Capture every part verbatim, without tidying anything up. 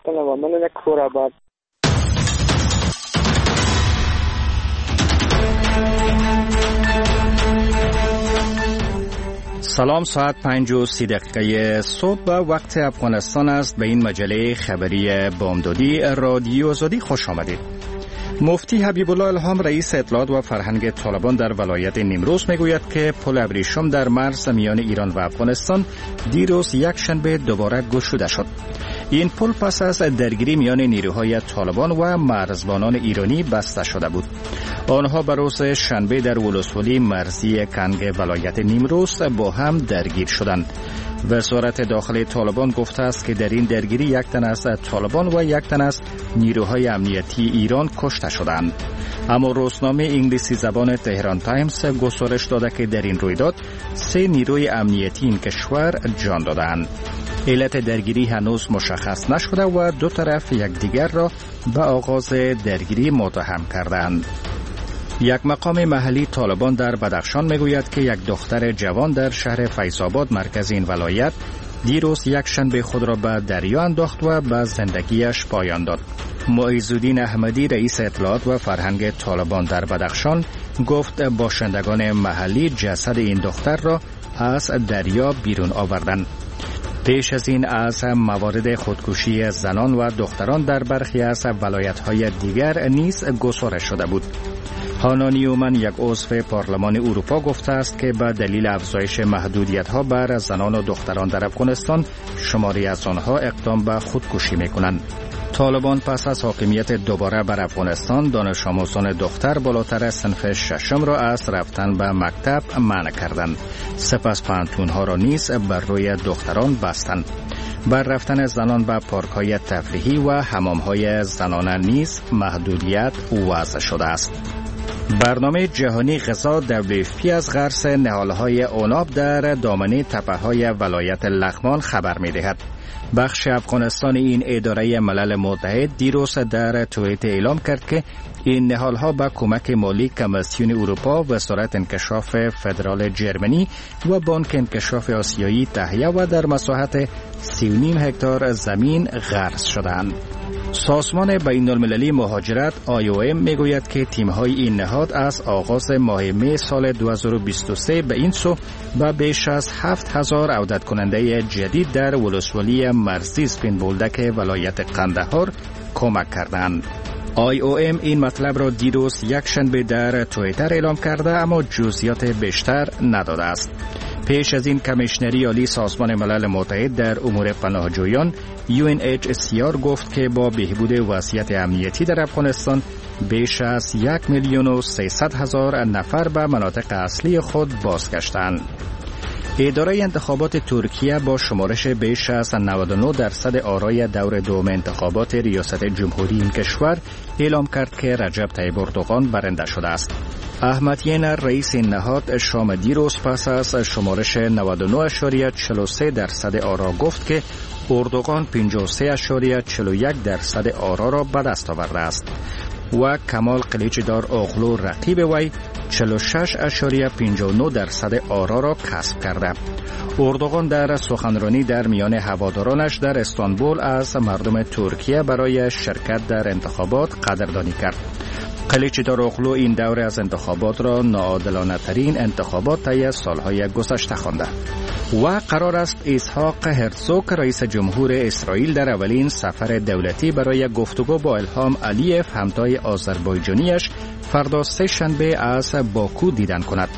کنه و من یک کور بعد سلام، ساعت پنج و سی دقیقه صبح و وقت افغانستان است. به این مجله خبری بامدادی رادیو آزادی خوش آمدید. مفتی حبیب الله الهام رئیس اطلاعات و فرهنگ طالبان در ولایت نیمروز میگوید که پل ابریشم در مرز میان ایران و افغانستان دیروز یک شنبه دوباره گشوده شد. این پل پس از درگیری میان نیروهای طالبان و مرزبانان ایرانی بسته شده بود. آنها بر روز شنبه در ولسوالی مرزی کنگ ولایت نیمروز با هم درگیر شدند. وزارت داخلی طالبان گفته است که در این درگیری یک تن از طالبان و یک تن از نیروهای امنیتی ایران کشته شدند. اما روزنامه انگلیسی زبان تهران تایمز گزارش داده که در این رویداد سه نیروی امنیتی این کشور جان دادند. علت درگیری هنوز مشخص نشده و دو طرف یکدیگر را به آغاز درگیری متهم کردند. یک مقام محلی طالبان در بدخشان میگوید که یک دختر جوان در شهر فیض‌آباد مرکز این ولایت دیروز یک شنبه خود را به دریا انداخت و به زندگیش پایان داد. معیزالدین احمدی رئیس اطلاعات و فرهنگ طالبان در بدخشان گفت باشندگان محلی جسد این دختر را از دریا بیرون آوردند. پیش از این از موارد خودکشی زنان و دختران در برخی از ولایت‌های دیگر نیز گزارش شده بود. هانا نیومن یک عضو پارلمان اروپا گفته است که به دلیل افزایش محدودیت‌ها بر زنان و دختران در افغانستان شماری از آنها اقدام به خودکشی می‌کنند. طالبان پس از حاکمیت دوباره بر افغانستان دانش آموزان دختر بالاتر صنف ششم را از رفتن به مکتب منع کردند. سپس پانتون‌ها را نیز بر روی دختران بستند. بر رفتن زنان به پارک‌های تفریحی و حمام‌های زنانه نیز محدودیت وضع شده است. برنامه جهانی غذا دبلیو اف پی از غرس نهالهای عناب در دامنه تپه‌های ولایت لغمان خبر می‌دهد. بخش افغانستان این اداره ملل متحد دیروز در توییت اعلام کرد که این نهالها با کمک مالی کمیسیون اروپا، وزارت انکشاف فدرال جرمنی و بانک انکشاف آسیایی تهیه و در مساحت سی و نیم هکتار زمین غرس شدند. سازمان بین المللی مهاجرت آی او ام میگوید که تیم‌های این نهاد از آغاز ماه می سال دو هزار و بیست و سه به این سو به بیش از هفت هزار عودت کننده جدید در ولسوالی مرزی سپین بولدک ولایت قندهار کمک کردند. آی او ام این مطلب را دیروز یک شنبه در توییتر اعلام کرده اما جزئیات بیشتر نداده است. پیش از این کمیشنری عالی سازمان ملل متحد در امور پناهجویان یو ان اچ سی آر گفت که با بهبود وضعیت امنیتی در افغانستان بیش از یک میلیون و سیصد هزار نفر به مناطق اصلی خود بازگشتند. اداره انتخابات ترکیه با شمارش بیش از نود و نه درصد آرای دور دوم انتخابات ریاست جمهوری این کشور اعلام کرد که رجب طیب اردوغان برنده شده است. احمد ینر رئیس این نهاد شام دیروز پس از شمارش نود و نه اشاریه چهل و سه درصد آرا گفت که اردوغان پنجاه و سه اشاریه چهل و یک درصد آرا را به دست آورده است و کمال قلیچدار اوغلو رقیب وی چهل و شش اشاریه پنجاه و نه درصد آرا را کسب کرده. اردوغان در سخنرانی در میان هوادارانش در استانبول از مردم ترکیه برای شرکت در انتخابات قدردانی کرد. قلیچدار اوغلو این دوره از انتخابات را ناعادلانه ترین انتخابات طی سالهای گذشته خوانده و قرار است اسحاق هرزوگ رئیس جمهور اسرائیل در اولین سفر دولتی برای گفتگو با الهام علیف همتای آذربایجانیش فردا سه شنبه از باکو دیدن کند.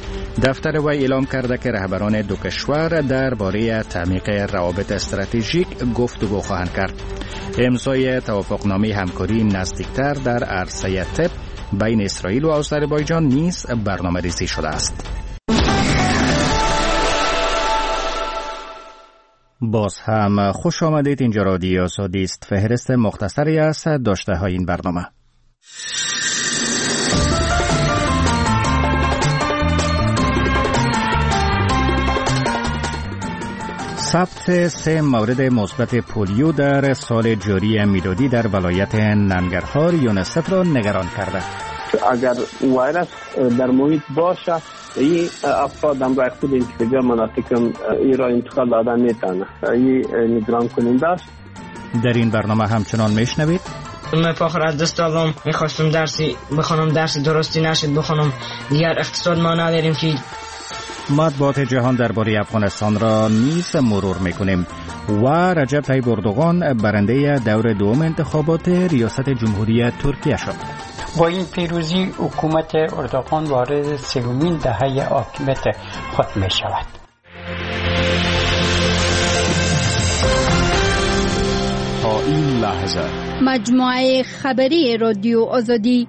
دفتر وی اعلام کرده که رهبران دو کشور درباره تعمیق روابط استراتژیک گفتگو خواهند کرد. امضای توافقنامه همکاری نزدیکتر در عرصه طب بین اسرائیل و آذربایجان نیز برنامه‌ریزی شده است. باز هم خوش آمدید. اینجا رادیو آزادی است. فهرست مختصری از داشته های این برنامه. ثبت سه مورد مثبت پولیو در سال جاری میلادی در ولایت ننگرهار یونسف را نگران کرده. اگر ویروس در محیط باشه این افراد هم رای خود انتخابی مناطق این را انتقال دادن میتونه. این نگران کننده است در این برنامه همچنان میشنوید من فخر از دست دادم، میخواستم درسی بخونم، درسی درستی نشد بخونم، دیگر اقتصاد ما نداریم که. مطبوعات جهان درباره افغانستان را نیز مرور میکنیم و رجب طیب اردوغان برنده دور دوم انتخابات ریاست جمهوری ترکیه شد. با این پیروزی حکومت اردوغان وارد سومین دهه حاکمیت خود می شود. تا این لحظه مجموعه خبری رادیو آزادی.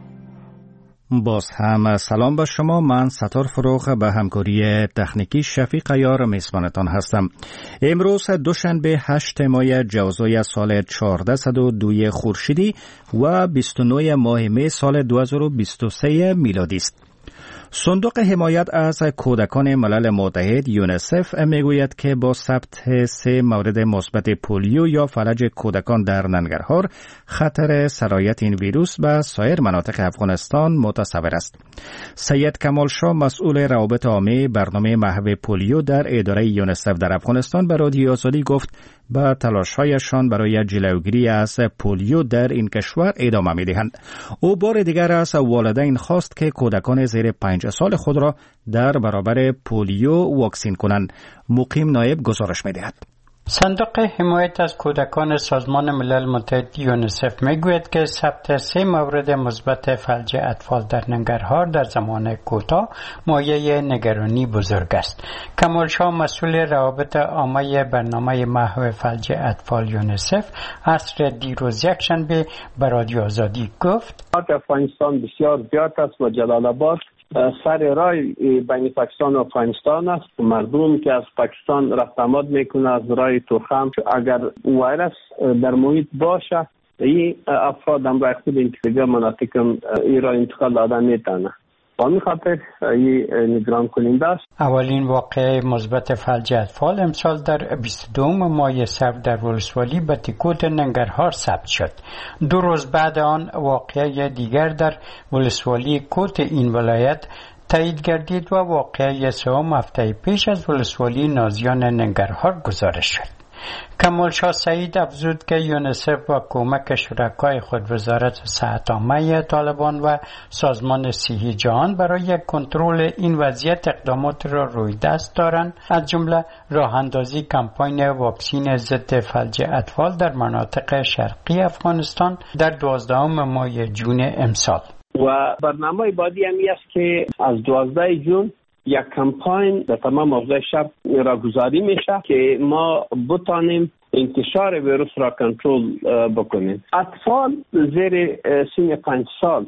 باز هم سلام به شما. من ستار فروغ به همکاری تکنیکی شفیق عیار میزبانتان هستم. امروز دوشنبه هشت ماه جوزای سال چهارصد و دو خورشیدی و بیست و نه ماه می سال دو هزار و بیست و سه میلادی است. صندوق حمایت از کودکان ملل متحد یونیسف میگوید که با ثبت سه مورد مثبت پولیو یا فلج کودکان در ننگرهار خطر سرایت این ویروس به سایر مناطق افغانستان متصور است. سید کمال شاه مسئول روابط عامه برنامه محو پولیو در اداره یونیسف در افغانستان به رادیو آزادی گفت به تلاش‌هایشان برای جلوگیری از پولیو در این کشور ادامه می‌دهند. او بار دیگر از والدین خواست که کودکان زیر پنج سال خود را در برابر پولیو واکسین کنند. مقیم نایب گزارش می‌دهد. صندوق حمایت از کودکان سازمان ملل متحد یونیسف میگوید که ثبت سه مورد مثبت فلج اطفال در ننگرهار در زمان کوتاه مایه نگرانی بزرگ است. کمال شاه مسئول روابط عامه برنامه محو فلج اطفال یونیسف عصر دیروز یکشنبه به رادیو آزادی گفت افغانستان بسیار زیاد است و جلال آباد سر راه بین پاکستان و افغانستان است. مردم که از پاکستان رفت آمد میکنه از راه تورخم، اگر ویروس در محیط باشه این افراد هم راه خود این دیگه مناطق این را انتقال دادن میتونه. با این خاطر این نگران کننده است. اولین واقعه مثبت فلج اطفال امسال در بیست و دو ماه صفر در ولسوالی به تکوت ننگرهار ثبت شد. دو روز بعد آن واقعه دیگر در ولسوالی کوت این ولایت تایید گردید و واقعه سوم هفته پیش از ولسوالی نازیان ننگرهار گزارش شد. کمال شاه سعید افزود که یونیسف با کمک شرکای خود وزارت صحت عامه طالبان و سازمان صحی جهان برای کنترل این وضعیت اقدامات را روی دست دارند، از جمله راه اندازی کمپاین واکسین ضد فلج اطفال در مناطق شرقی افغانستان در دوازدهم ماه جون امسال. و برنامه بعدی همی است که از دوازده جون یک کمپاین در تمام اوضاع شهر را گذاری میشه که ما بتانیم انتشار ویروس را کنترل بکنیم. اطفال زیر سن پنج سال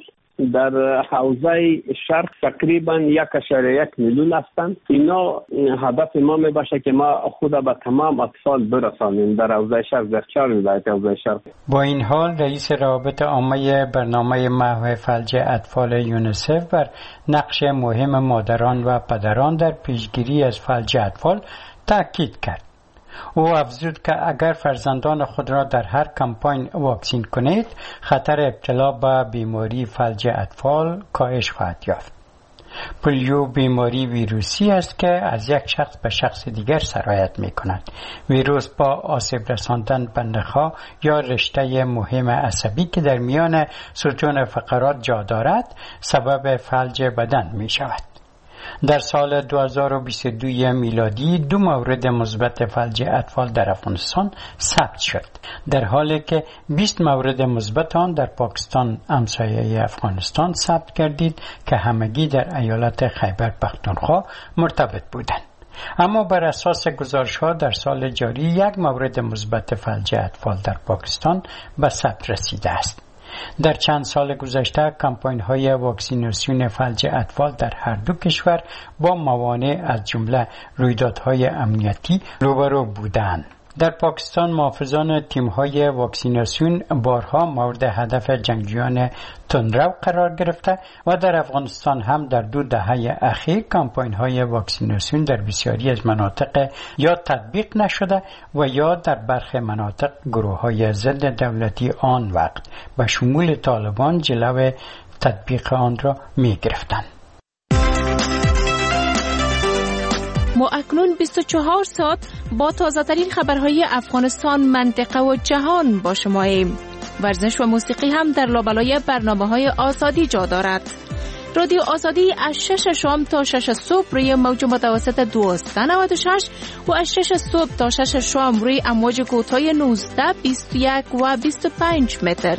در حوزه شرق تقریبا یک اشاره یک میلیون هستند. اینا هدف ما می باشه که ما خود به تمام اطفال برسانیم در حوزه شرق، در چهار ولایت حوزه شرق. با این حال رئیس روابط عامه برنامه محو فلج اطفال یونیسف بر نقش مهم مادران و پدران در پیشگیری از فلج اطفال تاکید کرد. او افزود که اگر فرزندان خود را در هر کمپاین واکسین کنید، خطر ابتلا به بیماری فلج اطفال کاهش خواهد یافت. پولیو بیماری ویروسی است که از یک شخص به شخص دیگر سرایت می کند. ویروس با آسیب رساندن به نخاع یا رشته مهم عصبی که در میان ستون فقرات جا دارد، سبب فلج بدن می شود. در سال دو هزار و بیست و دو میلادی دو مورد مثبت فلج اطفال در افغانستان ثبت شد، در حالی که بیست مورد مثبت آن در پاکستان همسایه افغانستان ثبت گردید که همگی در ایالت خیبر پختونخوا مرتبط بودند. اما بر اساس گزارش‌ها در سال جاری یک مورد مثبت فلج اطفال در پاکستان به ثبت رسیده است. در چند سال گذشته کمپاین‌های واکسیناسیون فلج اطفال در هر دو کشور با موانع از جمله رویدادهای امنیتی روبرو بودند. در پاکستان محافظان تیم‌های واکسیناسیون بارها مورد هدف جنگجویان تندرو قرار گرفته و در افغانستان هم در دو دهه اخیر کمپاین‌های واکسیناسیون در بسیاری از مناطق یا تطبیق نشده و یا در برخی مناطق گروه‌های ضد دولتی آن وقت به شمول طالبان جلوی تطبیق آن را می‌گرفتند. ما اکنون بیست و چهار ساعت با تازه‌ترین خبرهای افغانستان، منطقه و جهان با شماییم. ورزش و موسیقی هم در لابلای برنامه‌های آزادی جا دارد. رادیو آزادی از شش شام تا شش صبح روی موج متوسط دویست و نود و شش و از شش صبح تا شش شام روی امواج کوتاه نوزده، بیست و یک و بیست و پنج متر.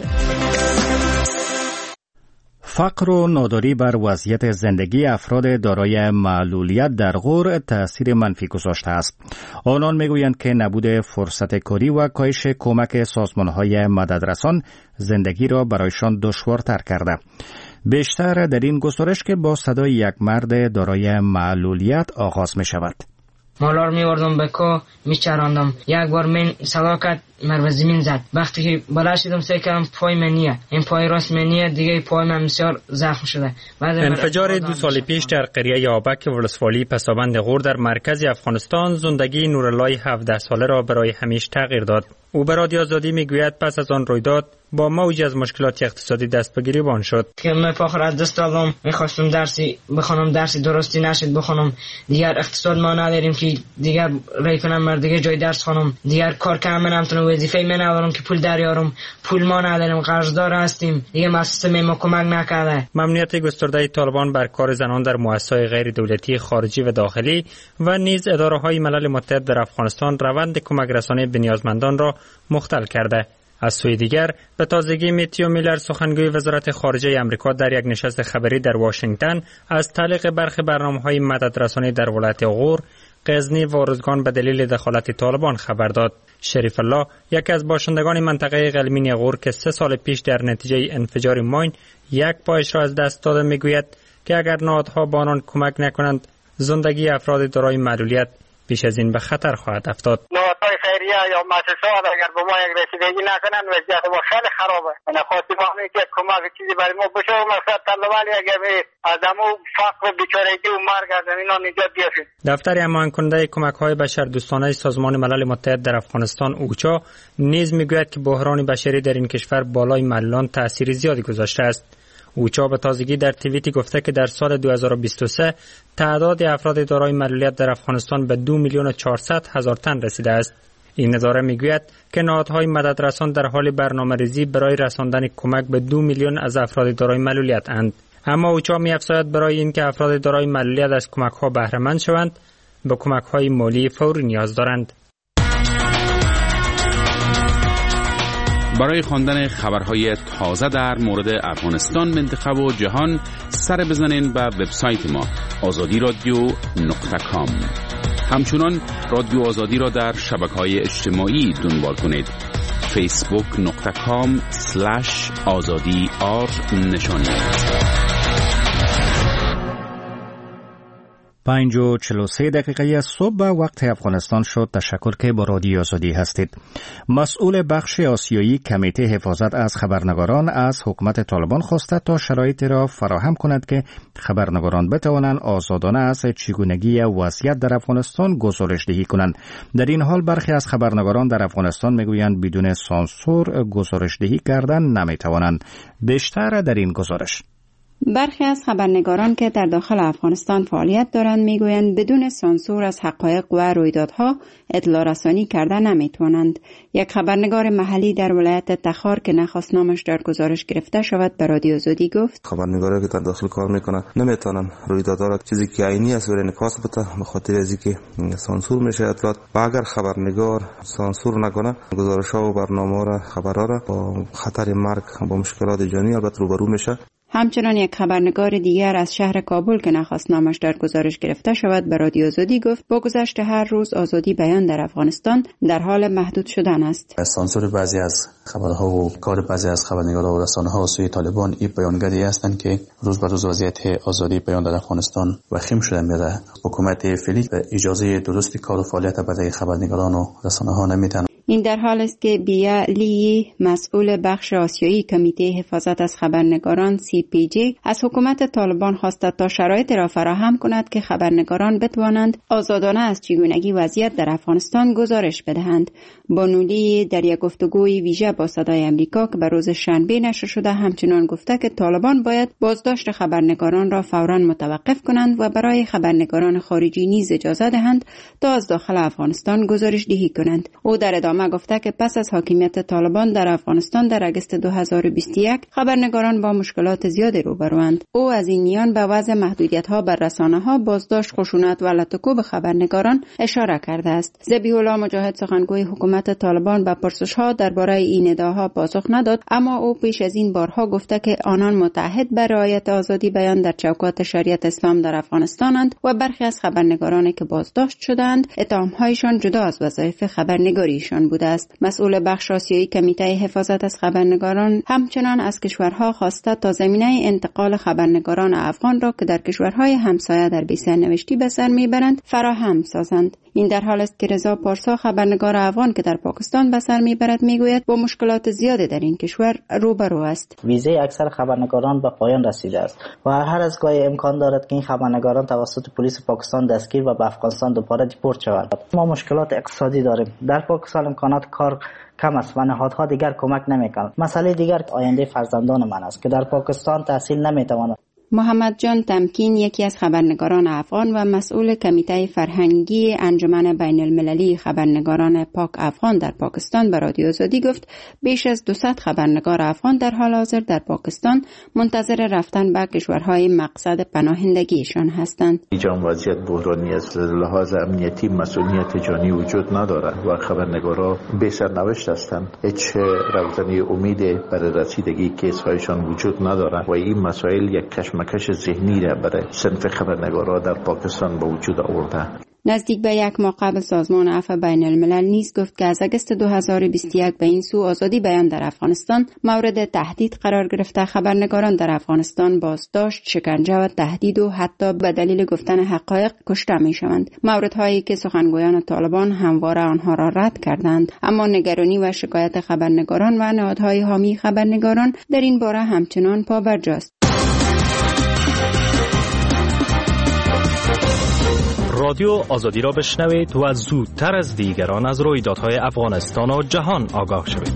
فقر و ناداری بر وضعیت زندگی افراد دارای معلولیت در غور تأثیر منفی گذاشته است. آنان میگویند که نبود فرصت کاری و کاهش کمک سازمان‌های مددرسان زندگی را برایشان دشوارتر کرده. بیشتر در این گزارش که با صدای یک مرد دارای معلولیت آغاز می شود. مالار می وردم به کو می چراندم. یک بار من سلاکت مر به زمین زد. وقتی که بالا شدم سعی کردم پای من نیه. این پای راست من نیه، دیگه پای من بسیار زخم شده. انفجار دو سال پیش در قریه یابک ولسوالی پسابند غور در مرکز افغانستان زندگی نورالله هفده ساله را برای همیشه تغییر داد. او به رادیو آزادی میگوید پس از آن رویداد با موجی از مشکلات اقتصادی دست به گریبان شد. که من فقر از دست دادم، میخواستم درسی بخونم، درسی درستی نشد بخونم. دیگر اقتصاد ما نداریم که دیگر رای کنم مر دیگه جای درس خونم. دیگر کار کردم نمیتونم، وظیفه من ندارم که پول دریارم. پول ما نداریم، قرضدار هستیم. دیگه مؤسسه ما کمک نکرده. ممنوعیت گسترده طالبان بر کار زنان در مؤسسات غیر دولتی خارجی و داخلی و نیز اداره‌های ملل متحد در افغانستان روند کمک رسانی به نیازمندان را مختل کرده. از سوی دیگر به تازگی میتیو میلر سخنگوی وزارت خارجه آمریکا در یک نشست خبری در واشنگتن از تعلیق برخی برنامه‌های مددرسانی در ولایت غور، غزنی و ارزگان به دلیل دخالت طالبان خبر داد. شریف الله، یکی از باشندگان منطقه غلمین غور که سه سال پیش در نتیجه انفجار ماین یک پایش را از دست داده، میگوید که اگر نهادها با آنان کمک نکنند زندگی افراد دارای معلولیت بیش از این به خطر خواهد افتاد. نهادهای خیریه یا مؤسسات اگر به ما یک رسیدگی نکنند وضعیت ما خیلی خرابه. من خواستم همین که کمک چیزی برای ما بشه و مقصد طلب ولی اگر از همون فقر و بیچارگی و مرگ از اینا نجات بیافیم. دفتر هماهنگ کننده کمک‌های بشردوستانه سازمان ملل متحد در افغانستان اوچا نیز میگوید که بحران بشری در این کشور بالای معلولان تأثیر زیادی گذاشته است. اوچا به تازگی در توییتی گفته که در سال دو هزار و بیست و سه تعداد افراد دارای معلولیت در افغانستان به دو میلیون و چهارصد هزار تن رسیده است. این اداره میگوید که نهادهای مددرسان در حال برنامه‌ریزی برای رساندن کمک به دو میلیون از افراد دارای معلولیت اند. اما اوچا می‌افزاید برای اینکه افراد دارای معلولیت از کمک‌ها بهره مند شوند، به کمک‌های مالی فوری نیاز دارند. برای خواندن خبرهای تازه در مورد افغانستان، منطقه و جهان سر بزنین به وبسایت ما آزادی رادیو نقطه کام. همچنان رادیو آزادی را در شبکه‌های اجتماعی دنبال کنید. فیسبوک نقطه کام سلش آزادی آر نشانی. پنج و چهل و سه دقیقه صبح وقت افغانستان شد. تشکر که با رادیو آزادی هستید. مسئول بخش آسیایی کمیته حفاظت از خبرنگاران از حکومت طالبان خواسته تا شرایطی را فراهم کند که خبرنگاران بتوانند آزادانه از چگونگی وضعیت در افغانستان گزارش دهی کنند. در این حال برخی از خبرنگاران در افغانستان میگویند بدون سانسور گزارش دهی کردن نمیتوانند. بیشتر در این گزارش. برخی از خبرنگاران که در داخل افغانستان فعالیت دارند میگویند بدون سانسور از حقایق و رویدادها اطلاع رسانی کردن نمیتوانند. یک خبرنگار محلی در ولایت تخار که نخواست نامش در گزارش گرفته شود به رادیو آزادی گفت خبرنگاری که در داخل کار میکنن نمیتونن رویدادها را چیزی که عینی است ور انعکاس بده به خاطر از اینکه سانسور میشه اطلاعات. و اگر خبرنگار سانسور نکنه گزارش‌ها و برنامه‌ها را خبرها را با خطر مرگ با مشکلات جانی البته روبرو میشه. همچنان یک خبرنگار دیگر از شهر کابل که نخواست نامش در گزارش گرفته شود به رادیو آزادی گفت با گذشت هر روز آزادی بیان در افغانستان در حال محدود شدن است. سانسور بعضی از خبرها و کار بعضی از خبرنگاران و رسانه‌ها سوی طالبان این بیانگری هستند که روز به روز وضعیت آزادی بیان در افغانستان وخیم شده میره. حکومت فعلی اجازه درستی کار و فعالیت برای خبرنگاران و رسانه‌ها نمیتونه. این در حال است که بیا لی، مسئول بخش آسیایی کمیته حفاظت از خبرنگاران سی پی جی، از حکومت طالبان خواسته تا شرایط را فراهم کند که خبرنگاران بتوانند آزادانه از چگونگی وضعیت در افغانستان گزارش بدهند. بانو لی در یک گفتگوی ویژه با صدای امریکا که به روز شنبه نشر شده همچنان گفته که طالبان باید بازداشت خبرنگاران را فوراً متوقف کنند و برای خبرنگاران خارجی نیز اجازه دهند تا از داخل افغانستان گزارش دهی کنند. او در ادامه گفته که پس از حاکمیت طالبان در افغانستان در اگست دو هزار و بیست و یک خبرنگاران با مشکلات زیادی روبروند. او از این میان به وضع محدودیت‌ها بر رسانه‌ها، بازداشت، خشونت و لطکوب خبرنگاران اشاره کرده است. ذبیح الله مجاهد سخنگوی حکومت طالبان به پرسش‌ها درباره این ادعاها پاسخ نداد، اما او پیش از این بارها گفته که آنان متحد بر رعایت آزادی بیان در چوکات شریعت اسلام در افغانستانند و برخی از خبرنگارانی که بازداشت شدند اتهام‌هایشان جدا از وظایف خبرنگاریشان بوده است. مسئول بخش آسیایی کمیته حفاظت از خبرنگاران همچنان از کشورها خواسته تا زمینه انتقال خبرنگاران افغان را که در کشورهای همسایه در بی‌سرنوشتی به سر میبرند فراهم سازند. این در حال است که رضا پارسا خبرنگار افغان که در پاکستان به سر میبرد میگوید با مشکلات زیادی در این کشور روبرو است. ویزه اکثر خبرنگاران به پایان رسیده است و هر از گاهی امکان دارد که این خبرنگاران توسط پلیس پاکستان دستگیر و به افغانستان دوباره دیپورت شوند. ما مشکلات اقتصادی داریم. در پاکستان امکانات کار کم است و نهادها دیگر کمک نمیکنند. مسئله دیگر آینده فرزندان من است که در پاکستان تحصیل نمیتوانند. محمد جان تمکین یکی از خبرنگاران افغان و مسئول کمیته فرهنگی انجمن بین المللی خبرنگاران پاک افغان در پاکستان به رادیو آزادی گفت بیش از دویست خبرنگار افغان در حال حاضر در پاکستان منتظر رفتن به کشورهای مقصد پناهندگیشان هستند. اینجا وضعیت بحرانی است، لحاظ امنیتی مسئولیت جانی وجود ندارد و خبرنگارا بی سرنوشت هستند. هیچ روزنه امیدی برای رسیدگی کیس‌هایشان وجود ندارد و این مسائل یک کشمکش مکش ذهنی را برای صنف خبرنگارا در پاکستان به وجود آورده. نزدیک به یک ماه قبل سازمان عفو بین الملل نیز گفت که از اگست دو هزار و بیست و یک به این سو آزادی بیان در افغانستان مورد تهدید قرار گرفته. خبرنگاران در افغانستان بازداشت، شکنجه و تهدید و حتی به دلیل گفتن حقایق کشته می شوند. موردهایی که سخنگویان طالبان همواره آنها را رد کردند، اما نگرانی و شکایت خبرنگاران و نهادهای حامی خبرنگاران در این باره همچنان پابرجاست. رادیو آزادی را بشنوید و زودتر از دیگران از رویدادهای افغانستان و جهان آگاه شوید.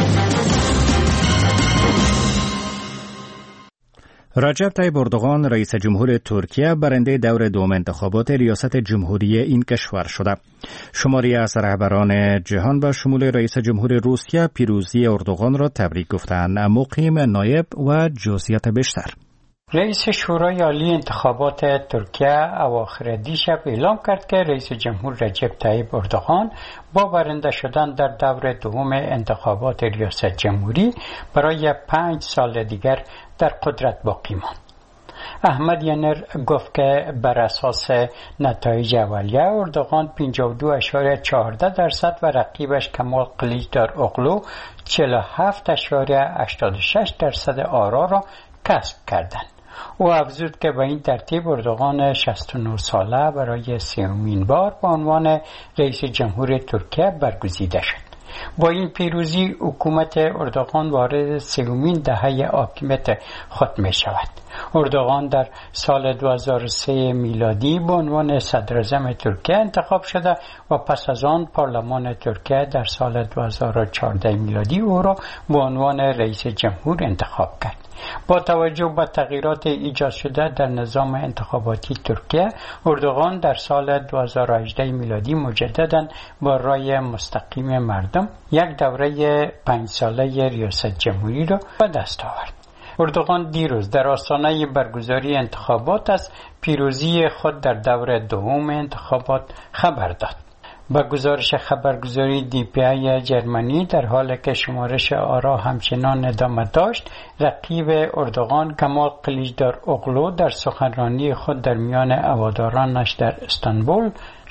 رجب طیب اردوغان رئیس جمهور ترکیه برنده دور دوم انتخابات ریاست جمهوری این کشور شده. شماری از رهبران جهان به شمول رئیس جمهور روسیه پیروزی اردوغان را تبریک گفتند. مقیم نایب و جزئیات بیشتر. رئیس شورای عالی انتخابات ترکیه اواخر دیشب اعلام کرد که رئیس جمهور رجب طیب اردوغان با برنده شدن در دور دوم انتخابات ریاست جمهوری برای پنج سال دیگر در قدرت باقی ماند. احمد ینر گفت که بر اساس نتایج اولیه اردوغان پنجاه و دو اشاره چهارده درصد و رقیبش کمال قلیچدار اوغلو چهل و هفت اشاره هشتاد و شش درصد آرا را کسب کردند. او افزود که به این ترتیب اردوغان شصت و نه ساله برای سومین بار به عنوان رئیس جمهور ترکیه برگزیده شد. با این پیروزی حکومت اردوغان وارد سومین دهه حاکمیت خود می شود. اردوغان در سال دو هزار و سه میلادی به عنوان صدراعظم ترکیه انتخاب شده و پس از آن پارلمان ترکیه در سال دو هزار و چهارده میلادی او را به عنوان رئیس جمهور انتخاب کرد. با توجه به تغییرات ایجاد شده در نظام انتخاباتی ترکیه، اردوغان در سال دو هزار و هجده میلادی مجددا با رای مستقیم مردم یک دوره پنج ساله ریاست جمهوری را به دست آورد. اردوغان دیروز در آستانه برگزاری انتخابات از پیروزی خود در دور دوم انتخابات خبر داد. با گزارش خبرگزاری دی پی آی جرمنی در حالی که شمارش آرا همچنان ادامه داشت، رقیب اردوغان کمال قلیچدار اوغلو در سخنرانی خود در میان هوادارانش در استانبول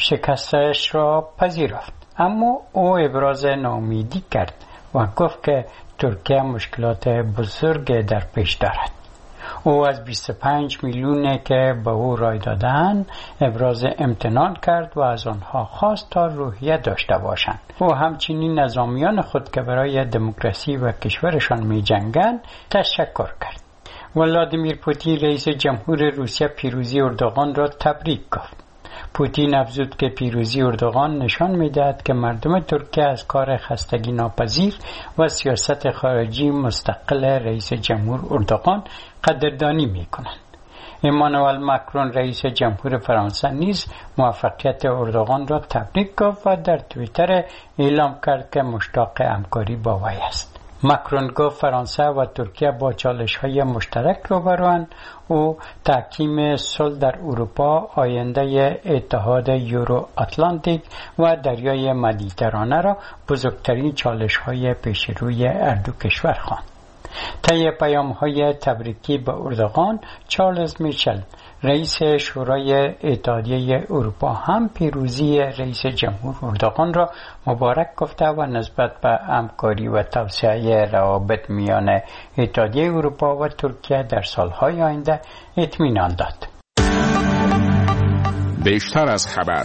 شکستش را پذیرفت، اما او ابراز ناامیدی کرد و گفت که ترکیه مشکلات بزرگ در پیش دارد. او از بیست و پنج میلیونی که به او رای دادن ابراز امتنان کرد و از آنها خواست تا روحیه داشته باشند. او همچنین نظامیان خود که برای دموکراسی و کشورشان می جنگند تشکر کرد. ولادیمیر پوتین رئیس جمهور روسیه پیروزی اردوغان را تبریک گفت. پوتین افزود که پیروزی اردوغان نشان می‌دهد که مردم ترکیه از کار خستگی ناپذیر و سیاست خارجی مستقل رئیس جمهور اردوغان قدردانی می‌کنند. ایمانوئل ماکرون رئیس جمهور فرانسه نیز موفقیت اردوغان را تبریک گفت و در توییتر اعلام کرد که مشتاق همکاری با وی است. ماکرون گفت فرانسه و ترکیه با چالش‌های مشترک روبروند. او تحکیم صلح در اروپا، آینده اتحاد یورو آتلانتیک و دریای مدیترانه را بزرگترین چالش‌های پیش روی هر دو کشور خواند. طی پیام‌های تبریکی به اردوغان، چارلز میشل رئیس شورای اتحادیه اروپا هم پیروزی رئیس جمهور اردوغان را مبارک گفته و نسبت به همکاری و توسعه روابط میان اتحادیه اروپا و ترکیه در سالهای آینده اطمینان داد. بیشتر از خبر.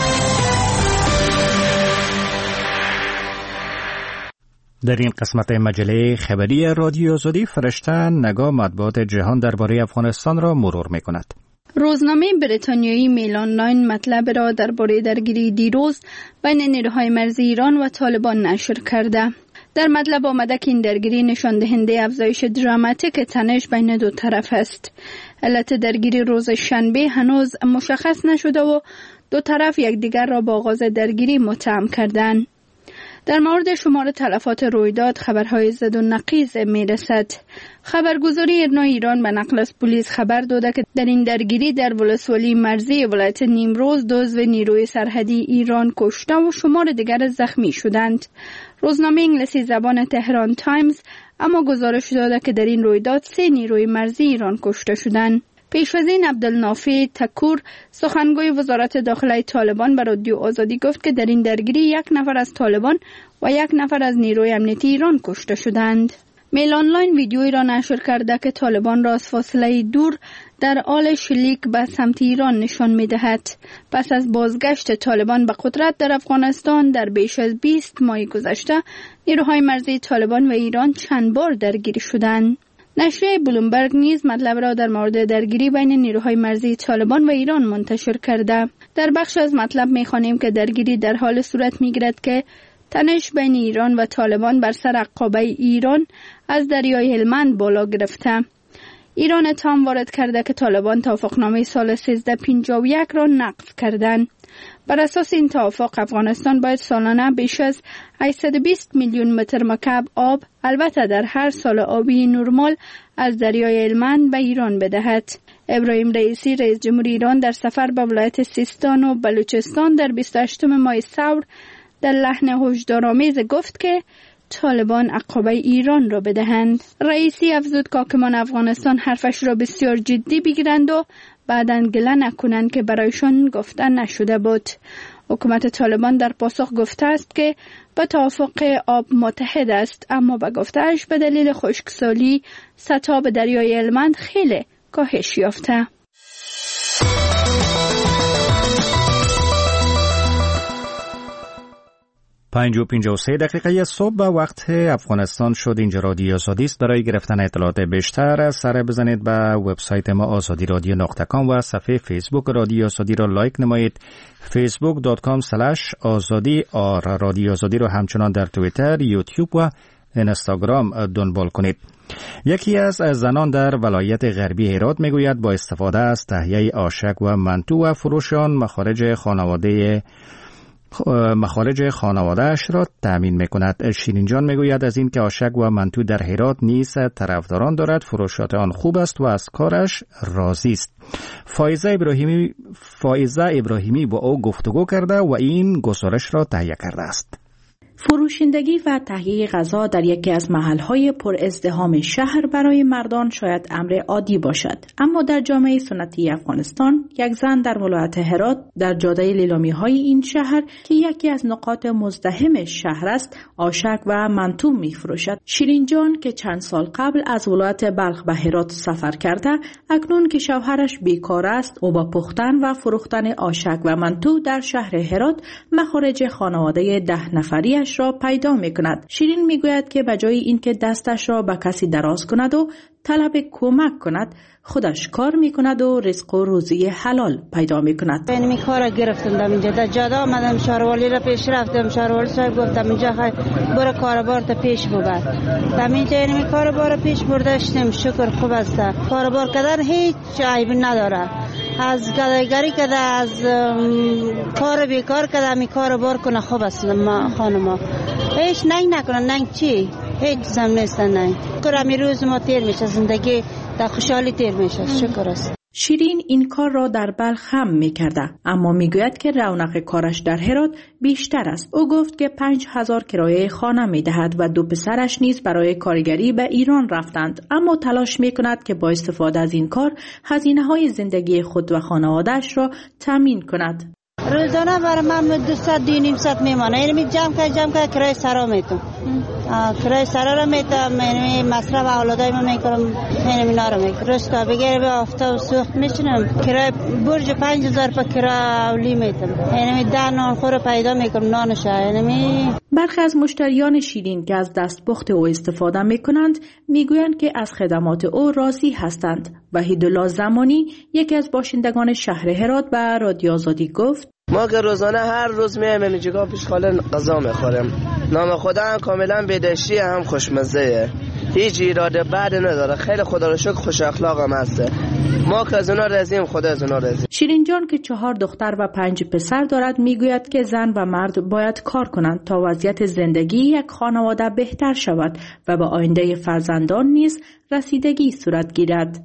در این قسمت مجله خبری رادیو آزادی فرشته نگاه مطبوعات جهان درباره افغانستان را مرور می‌کند. روزنامه بریتانیایی میل آنلاین مطلب را درباره درگیری دیروز بین نیروهای مرزی ایران و طالبان نشر کرده. در مطلب آمده که این درگیری نشان دهنده افزایش دراماتیک تنش بین دو طرف است. علت درگیری روز شنبه هنوز مشخص نشده و دو طرف یکدیگر را با آغاز درگیری متهم کردند. در مورد شمار تلفات رویداد خبرهای زد و نقیض میرسد. خبرگزاری ایرنا ایران به نقل از پلیس خبر داده که در این درگیری در ولسوالی مرزی ولایت نیمروز دو عضو نیروی سرحدی ایران کشته و شمار دیگر زخمی شدند. روزنامه انگلیسی زبان تهران تایمز اما گزارش داده که در این رویداد سه نیروی مرزی ایران کشته شدند. پیش از این عبدالنافع تکور سخنگوی وزارت داخله طالبان به رادیو آزادی گفت که در این درگیری یک نفر از طالبان و یک نفر از نیروی امنیتی ایران کشته شدند. میل آنلاین ویدیویی را نشر کرده که طالبان را از فاصله دور در حال شلیک به سمت ایران نشان می‌دهد. پس از بازگشت طالبان به قدرت در افغانستان در بیش از بیست ماه گذشته، نیروهای مرزی طالبان و ایران چند بار درگیری شدند. نشریه بلومبرگ نیز مطلب را در مورد درگیری بین نیروهای مرزی طالبان و ایران منتشر کرده. در بخش از مطلب می‌خوانیم که درگیری در حال صورت می‌گیرد که تنش بین ایران و طالبان بر سر عقابه ایران از دریای هلمند بالا گرفته. ایران اتهام وارد کرده که طالبان توافقنامه سال سیزده پنجاه و یک را نقض کردند. بر اساس این توافق افغانستان باید سالانه بیش از هشتصد و بیست میلیون متر مکعب آب، البته در هر سال آبی نرمال، از دریای هلمند به ایران بدهد. ابراهیم رئیسی رئیس جمهور ایران در سفر به ولایت سیستان و بلوچستان در بیست و هشتم ماه ثور در لحن هشدارآمیز گفت که طالبان عقابه ایران را بدهند. رئیسی افزود که حاکمان افغانستان حرفش را بسیار جدی بگیرند و بعداً گله نکنند که برایشان گفته نشده بود. حکومت طالبان در پاسخ گفته است که به توافق آب متحد است، اما به گفته‌اش به دلیل خشکسالی سطح آب دریای هلمند خیلی کاهش یافته. پنج و پنجاه و سه دقیقه صبح به وقت افغانستان شد. اینجا رادیو آزادی است. برای گرفتن اطلاعات بیشتر سر بزنید به وبسایت ما آزادی رادیو نقطه کام و صفحه فیسبوک رادیو آزادی را لایک نمایید. فیسبوک دات کام اسلش آزادی آر رادیو آزادی را همچنان در توییتر، یوتیوب و اینستاگرام دنبال کنید. یکی از زنان در ولایت غربی هرات میگوید با استفاده از تهیه آشک و منتو و فروش آن مخارج خانواده مخارج خانواده‌اش را تأمین می‌کند. شیرین جان میگوید از این که آشک و منتو در هرات نیز طرفداران دارد، فروشات آن خوب است و از کارش راضی است. فائزه ابراهیمی فائزه ابراهیمی با او گفتگو کرده و این گزارش را تهیه کرده است. فروشندگی و تهیه غذا در یکی از محل‌های پر ازدحام شهر برای مردان شاید امر عادی باشد، اما در جامعه سنتی افغانستان یک زن در ولایت هرات در جاده لیلامی‌های این شهر که یکی از نقاط مزدحم شهر است آشک و منتو می‌فروشد. شیرین جان که چند سال قبل از ولایت بلخ به هرات سفر کرده، اکنون که شوهرش بیکار است او با پختن و فروختن آشک و منتو در شهر هرات مخارج خانواده ده نفری را پیدا می کند. شیرین می گوید که بجای اینکه دستش را به کسی دراز کند و طلب کمک کند، خودش کار می کند و رزق و روزی حلال پیدا می کند. من می کار گرفتم در اینجا در جاده آمدم، شهروالی را پیش رفتم، شهروالی صاحب گفتم اینجا خواهی برو کاربار تا پیش ببر. در اینجا این کاربار پیش برداشتم، شکر خوب است. کاربار کردن هیچ عیبی نداره. از گدایگری کده، از کار بیکار کده، می کار بار کنه خوب است. ما خانما هیچ ننگ نکنه. ننگ چی؟ هیچ زم نیست ننگ. کرامی روز ما تیر میشه، زندگی در خوشحالی تیر میشه. شکر است. شیرین این کار را در بلخ هم میکرده، اما میگوید که رونق کارش در هرات بیشتر است. او گفت که پنج هزار کرایه خانه میدهد و دو پسرش نیز برای کارگری به ایران رفتند، اما تلاش میکند که با استفاده از این کار هزینه های زندگی خود و خانواده‌اش را تامین کند. روزانه برای من دویست دو نیم ساعت میمانه. یعنی جمع که جمع که کرایه سرا میتونم، کرایه سرا را میتونم، یعنی مصرف اولادای من میکنم، یعنی اینا را میکنم. رستا بگیره به آفتاب سوخت میشنم، کرایه برج پنج هزار پا کرایه اولی میتونم، یعنی ده نان خور پیدا میکنم نانش. یعنی برخی از مشتریان شیرین که از دستپخت او استفاده میکنند میگویند که از خدمات او راضی هستند. وحیدالله زمانی یکی از باشندگان شهر هرات به رادیو آزادی گفت: ما که روزانه هر روز میایم اینجا پیش خاله غذا میخوریم. نام خدا هم کاملا بدشتی هم خوشمزه، هیچ ایراد بد نداره. خیلی خدا رو شکر خوش اخلاق هم هست. ما که از اونا رضیم، خدا از اونا رضی. شیرین جان که چهار دختر و پنج پسر دارد میگوید که زن و مرد باید کار کنند تا وضعیت زندگی یک خانواده بهتر شود و به آینده فرزندان نیز رسیدگی صورت گیرد.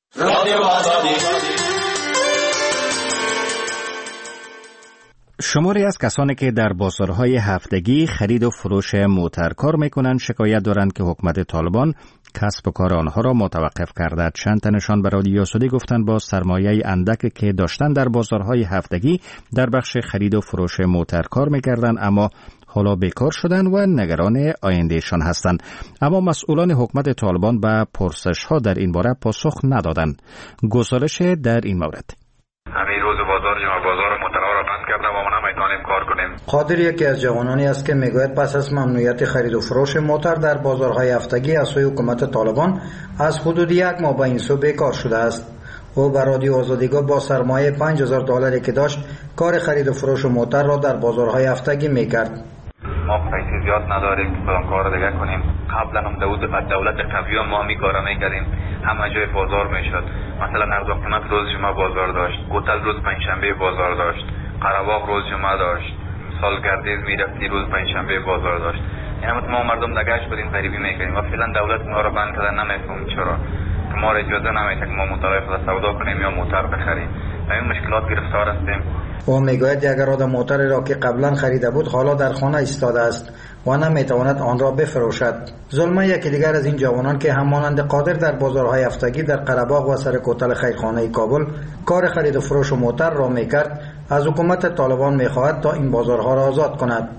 شماری از کسانی که در بازارهای هفتگی خرید و فروش موترکار میکنند شکایت دارند که حکومت طالبان کسب و کار آنها را متوقف کرده. چند تنشان به رادیو آزادی گفتند با سرمایه اندک که داشتن در بازارهای هفتگی در بخش خرید و فروش موترکار میکردند، اما حالا بیکار شدند و نگران آیندهشان هستند. اما مسئولان حکومت طالبان به پرسش ها در این باره پاسخ ندادند. گزارش در این مورد: همین روز بازار جمع بازار موترها را بند کرده و ما نمیتونیم کار کنیم. قادر یکی از جوانانی است که میگوید پس از ممنوعیت خرید و فروش موتر در بازارهای هفتگی از سوی حکومت طالبان از حدود یک ماه به این سو بیکار شده است. او به رادیو آزادی گفت با سرمایه پنج هزار دلاری که داشت کار خرید و فروش موتر را در بازارهای هفتگی میکرد. ما پیسه زیاد نداریم که کدام کار دیگه کنیم. قبلا هم دولت دولت قوی ما می کارا میکردیم، همه جای بازار میشد. مثلا نرزاقنات روز جمعه بازار داشت، گوتل روز پنجشنبه بازار داشت، قره‌باغ روز جمعه داشت، سالگردیز میرفتی روز پنجشنبه بازار داشت. یعنی ما مردم دگش بودیم غریبی میکنیم و فعلا دولت ما رو بند کرده. نمیفهمیم چرا که ما را اجازه نمیده که ما موترهای خود سودا کنیم یا موتر بخریم. و این مشکلات گرفتار هستیم. او میگوید یک اراده موتر را که قبلا خریده بود حالا در خانه ایستاده است و نمیتواند آن را بفروشد. ظلمه یکی دیگر از این جوانان که همانند قادر در بازارهای هفتگی در قره‌باغ و سر کوتل خیرخانه کابل کار خرید و فروش موتر را میکرد، از حکومت طالبان میخواهد تا این بازارها را آزاد کند.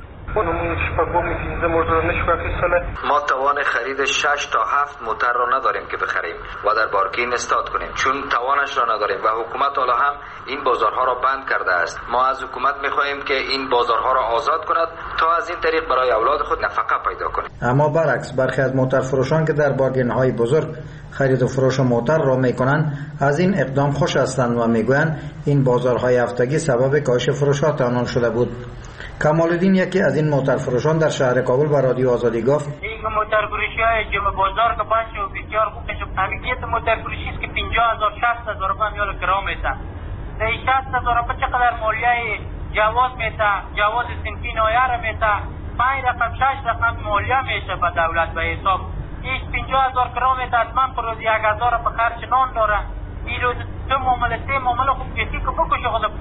ما توان خرید شش تا هفت موتر را نداریم که بخریم و در بارکین استاد کنیم، چون توانش را نداریم و حکومت حالا هم این بازارها را بند کرده است. ما از حکومت میخواهیم که این بازارها را آزاد کند تا از این طریق برای اولاد خود نفقه پیدا کنیم. اما برعکس برخی از موتر فروشان که در بارگین‌های بزرگ خرید و فروش موتر را میکنند از این اقدام خوش هستند و میگویند این بازارهای هفتگی سبب کاهش فروشات آنان شده بود. کمال الدین یکی از این موتر فروشان در شهر کابل به رادیو آزادی گفت: این موتر فروشی های جمع بازار که باشه و بسیار خوب میشه. همیت موتر فروشی است که پنجاه هزار شصت هزار روپیه میال کرام میته. در شصت هزار روپیه چقدر مالیه جواز میته، جواز صنفی نایه را میته، پنج رقم شش رقم مالیه میشه به دولت به حساب. این پنجاه هزار کرام میته، حتما پر روز یک هزار به خرج نان داره. این روز دو معامله سه معامله خوب کسی که بکشه خود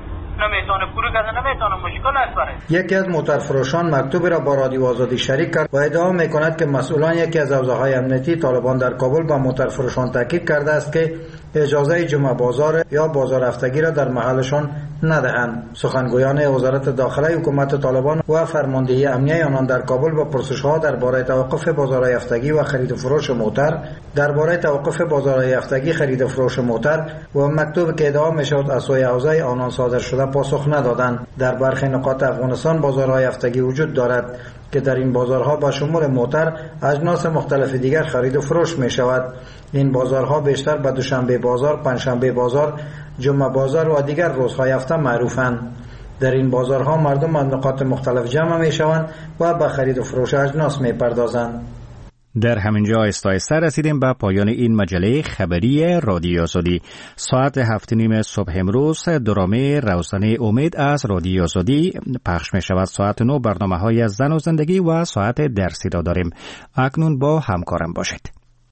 نمیتونه پوری کنه، نمیتونه مشکل است برای. یکی از موترفروشان مکتوبی را با رادیو آزادی شریک کرد و ادعا میکند که مسئولان یکی از حوزه‌های امنیتی طالبان در کابل با موترفروشان تاکید کرده است که اجازه جمعه بازار یا بازار هفتگی را در محلشان ندهند. سخنگویان وزارت داخله حکومت طالبان و فرماندهی امنیه آنان در کابل با پرسش‌ها درباره توقف بازارهای هفتگی و خرید و فروش موتر، درباره توقف بازارهای هفتگی، خرید و فروش موتر و مکتوبی که ادعا می‌شود از سوی حوزه آنان صادر شده پاسخ ندادند. در برخی نقاط افغانستان بازارهای هفتگی وجود دارد که در این بازارها با شمول موتر اجناس مختلف دیگر خرید و فروش می شود. این بازارها بیشتر به دوشنبه بازار، پنجشنبه بازار، جمعه بازار و دیگر روزهای هفته معروفند. در این بازارها مردم از نقاط مختلف جمع می شوند و به خرید و فروش اجناس می پردازند. در همینجا آهسته آهسته رسیدیم به پایان این مجله خبری رادیو آزادی. ساعت هفت نیم صبح امروز درامه روزانه امید از رادیو آزادی پخش می شود. ساعت نو برنامه های زن و زندگی و ساعت درسی را داریم. اکنون با همکارم باشید.